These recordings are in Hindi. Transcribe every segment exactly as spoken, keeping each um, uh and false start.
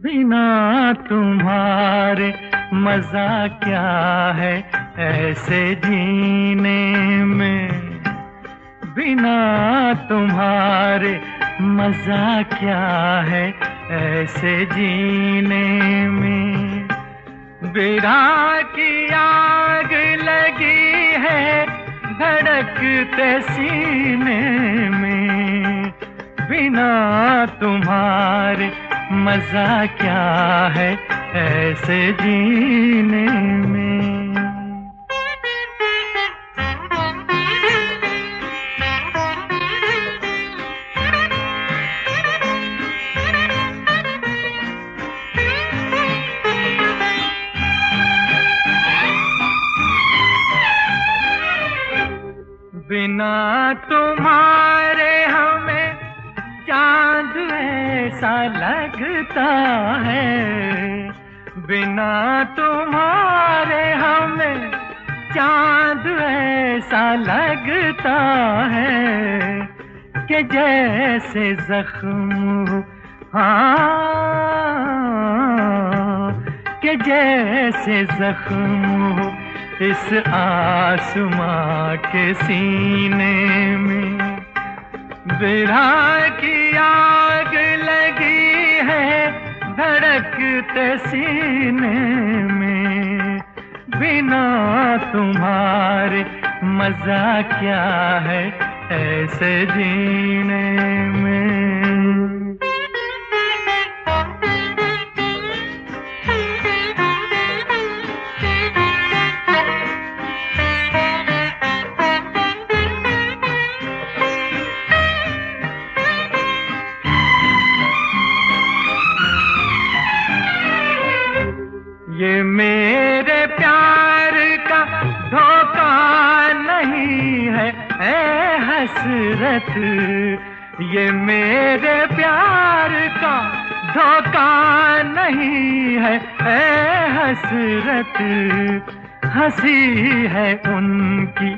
बिना तुम्हारे मजा क्या है ऐसे जीने में, बिना तुम्हारे मजा क्या है ऐसे जीने में। विरह की आग लगी है धड़कते सीने में, बिना तुम्हारे मजा क्या है ऐसे जीने में। बिना तुम्हारे हमें चांद ऐसा लगता है, बिना तुम्हारे हमें चांद ऐसा लगता है कि जैसे जख्म, हाँ, कि जैसे जख्म हो इस आसमां के सीने में। विरह की आग लगी है धड़कते सीने में, बिना तुम्हारे मजा क्या है ऐसे जीने में। ये मेरे प्यार का धोखा नहीं है ऐ हसरत, ये मेरे प्यार का धोखा नहीं है ऐ हसरत। हंसी है उनकी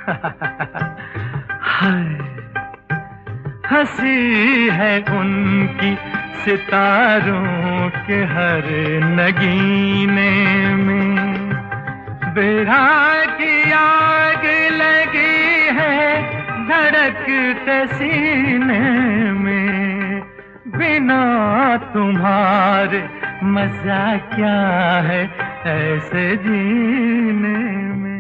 हंसी है उनकी सितारों के हर नगीने में। विरह की आग लगी है धड़कते सीने में, बिना तुम्हारे मजा क्या है ऐसे जीने में।